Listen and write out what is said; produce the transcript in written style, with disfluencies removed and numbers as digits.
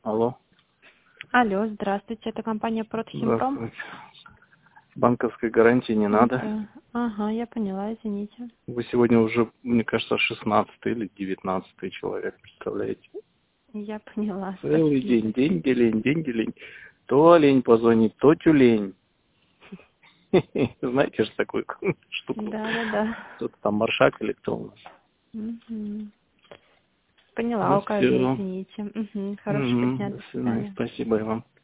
Алло. Алло, здравствуйте, это компания Протхимпром. Здравствуйте. Банковской гарантии не надо. Да. Ага, я поняла, извините. Вы сегодня уже, мне кажется, 16-й или 19-й человек, представляете? Я поняла, Целый спасибо. день, деньги лень. То олень позвонит, то тюлень. Знаете же такую штуку? Да. Кто-то там Маршак или кто у нас? Угу. Поняла, Ну указываю, все. извините. Угу. Хорошего дня, До до свидания. свидания. Спасибо и вам.